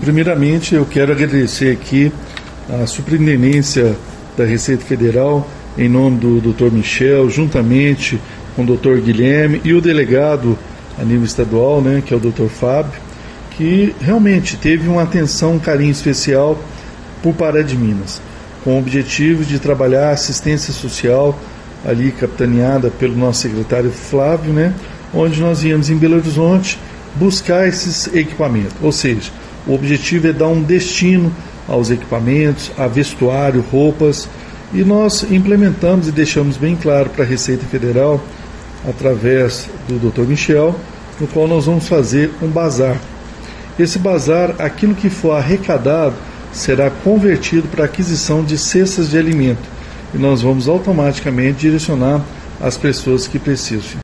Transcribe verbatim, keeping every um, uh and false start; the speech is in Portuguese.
primeiramente eu quero agradecer aqui a Superintendência da Receita Federal, em nome do doutor Michel, juntamente com o doutor Guilherme e o delegado a nível estadual, né, que é o doutor Fábio, que realmente teve uma atenção, um carinho especial por Pará de Minas, com o objetivo de trabalhar a assistência social, ali capitaneada pelo nosso secretário Flávio, né, onde nós íamos em Belo Horizonte buscar esses equipamentos, ou seja, o objetivo é dar um destino aos equipamentos, a vestuário, roupas, e nós implementamos e deixamos bem claro para a Receita Federal, através do doutor Michel, no qual nós vamos fazer um bazar. Esse bazar, aquilo que for arrecadado, será convertido para aquisição de cestas de alimento, e nós vamos automaticamente direcionar as pessoas que precisam.